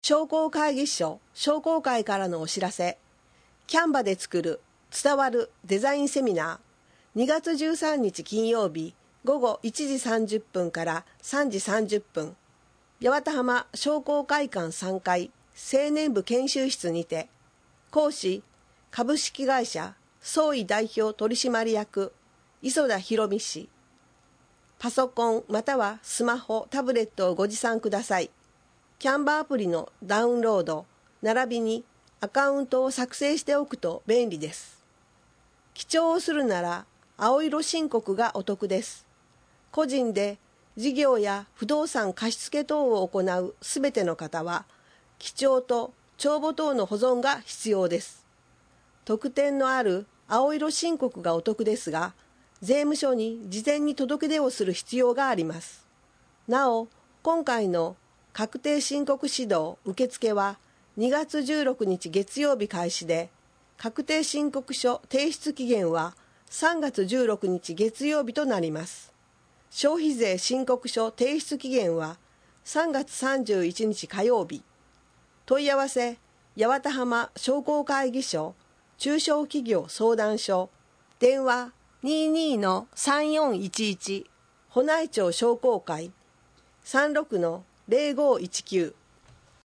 商工会議所商工会からのお知らせ。キャンバで作る伝わるデザインセミナー、2月13日金曜日午後1時30分から3時30分、八幡浜商工会館3階青年部研修室にて、講師株式会社総意代表取締役磯田博美氏。パソコンまたはスマホ、タブレットをご持参ください。キャンバアプリのダウンロード、並びにアカウントを作成しておくと便利です。記帳をするなら青色申告がお得です。個人で事業や不動産貸付等を行うすべての方は、記帳と帳簿等の保存が必要です。特典のある青色申告がお得ですが、税務署に事前に届け出をする必要があります。なお、今回の確定申告指導受付は2月16日月曜日開始で、確定申告書提出期限は3月16日月曜日となります。消費税申告書提出期限は3月31日火曜日。問い合わせ、八幡浜商工会議所中小企業相談所、電話 22-3411、保内町商工会 36-0519